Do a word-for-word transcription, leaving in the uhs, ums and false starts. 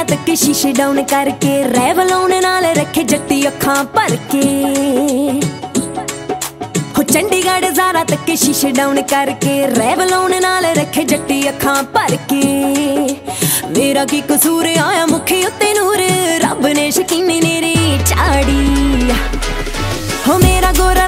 तक शीशे डाउन करके रेवलोन नाल रखे जट्टी अखां भर के। हो चंडीगढ़ ज़ारा तक शीशे डाउन करके रेवलोन नाल रखे जट्टी अखां भर के। मेरा की कसूर आया मुखी उत्ते नूर, रब ने शकीनी नेरी चाड़ी। हो मेरा गोरा